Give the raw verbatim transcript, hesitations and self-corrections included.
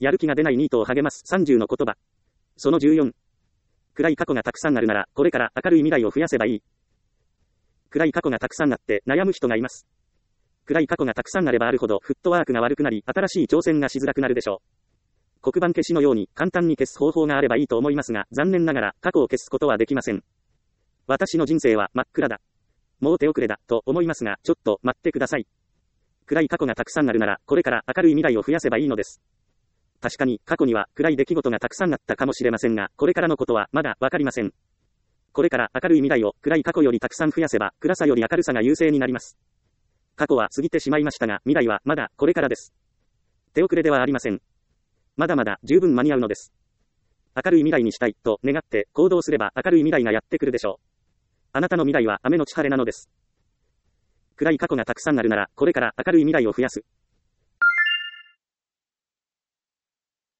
やる気が出ないニートを励ますさんじゅうの言葉。そのじゅうよん。暗い過去がたくさんあるなら、これから明るい未来を増やせばいい。暗い過去がたくさんあって悩む人がいます。暗い過去がたくさんあればあるほどフットワークが悪くなり、新しい挑戦がしづらくなるでしょう。黒板消しのように簡単に消す方法があればいいと思いますが、残念ながら過去を消すことはできません。私の人生は真っ暗だ。もう手遅れだ、と思いますが、ちょっと待ってください。暗い過去がたくさんあるなら、これから明るい未来を増やせばいいのです。確かに、過去には暗い出来事がたくさんあったかもしれませんが、これからのことはまだわかりません。これから明るい未来を暗い過去よりたくさん増やせば、暗さより明るさが優勢になります。過去は過ぎてしまいましたが、未来はまだこれからです。手遅れではありません。まだまだ十分間に合うのです。明るい未来にしたいと願って行動すれば明るい未来がやってくるでしょう。あなたの未来は雨のち晴れなのです。暗い過去がたくさんあるなら、これから明るい未来を増やす。